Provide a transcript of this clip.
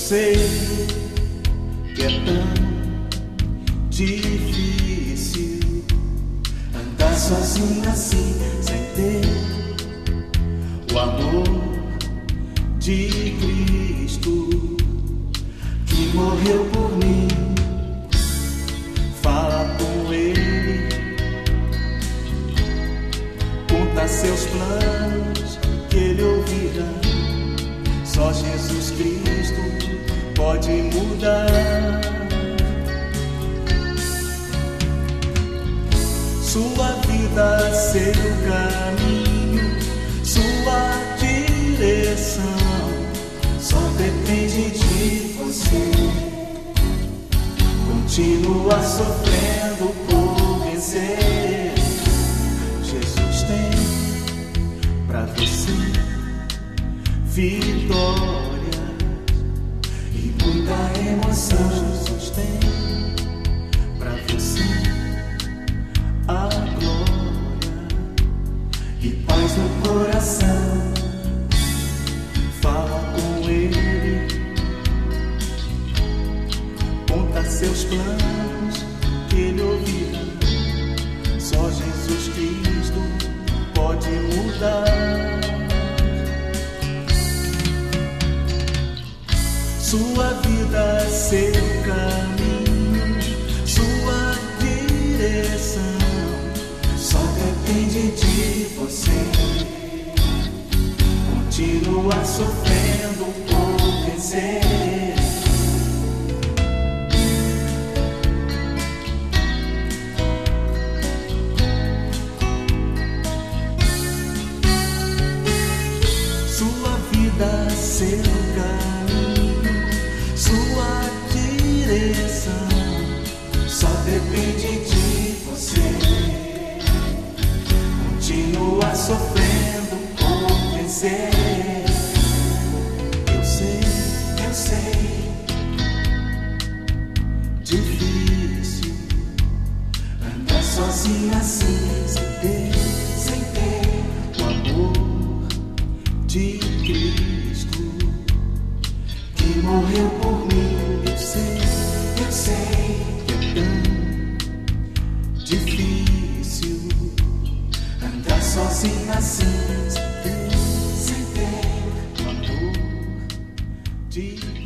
sei que é tão difícil andar sozinho assim, sem ter o amor de Cristo que morreu por mim. Fala com Ele, conta seus planos que Ele ouvirá. Só Jesus Cristo pode mudar sua vida, seu caminho, sua direção. Só depende de você. Continua sofrendo por vencer. Jesus tem pra você vitória e muita emoção. Jesus tem pra você a glória e paz no coração. Fala com Ele, conta seus planos que Ele ouvirá. Só Jesus Cristo pode mudar sua vida, seu caminho, sua direção. Só depende de você. Continua sofrendo por vencer. Sua vida, seu caminho, sua direção. Só depende de você. Continua sofrendo por vencer. Eu sei, difícil andar sozinho assim, sem ter o amor de Cristo que morreu por mim. Eu sei que é tão difícil andar sozinho assim, sem ter o amor de